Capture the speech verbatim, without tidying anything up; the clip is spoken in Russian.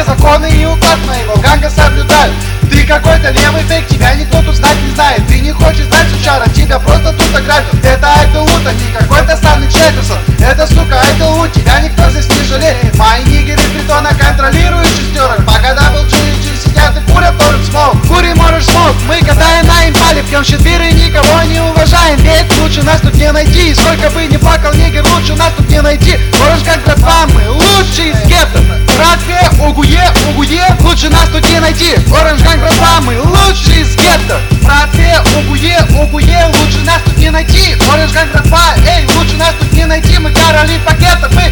законы и уклад моего ганга соблюдаю. Ты какой-то левый фейк, тебя никто тут знать не знает. Ты не хочешь знать, сучара, тебя просто тут ограбят. Это Айдл Вуд, а не какой-то странный Джефферсон. Это, сука, Айдл Вуд, тебя никто здесь не жалеет. Мои нигеры притона контролируют шестерок. Пока дабл джи сидят и курят торрент смоук. Кури можешь смоук, мы катаем на импале, пьем щитбир и никого не уважаем. Ведь лучше нас тут не найти. И сколько бы ни плакал нигер, лучше нас тут не найти. Оранж Ганг, братва, мы лучшие из гетто. Братве, огуе, огуе, лучше нас тут не найти. Оранж Ганг, братва, мы лучшие из гетто. Братве, огуе, огуе, лучше нас тут не найти. Оранж Ганг, братва, эй, лучше нас тут не найти. Мы короли пакета, мы